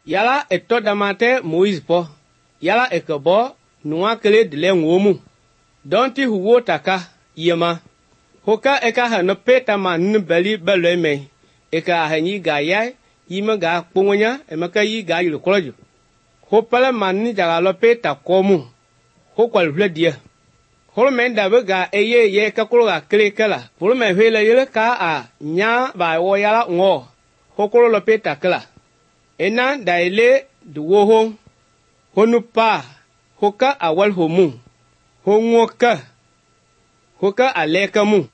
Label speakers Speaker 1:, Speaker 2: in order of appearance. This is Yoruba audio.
Speaker 1: Yala eto damate Moïse po. Yala ekebo nuwa kele dile ngomu. Donti huwo taka yema. Hoka eka ha no peta ma nbeli belwe me. Eka ha nyi ga yai yima ga kpungonya emaka yi ga yulu kolojo. Hopala manni jaga lo peta komu. Hokwal vle dia. Holmen da ga eye ye kakolo ga kele kala. Holmen hele yele ka a nya ba wo yala ngo. Hokolo lo peta kala. Ena da ele duwo honu pa. Hoka awal homu. Hongoka. Hoka aleka mu.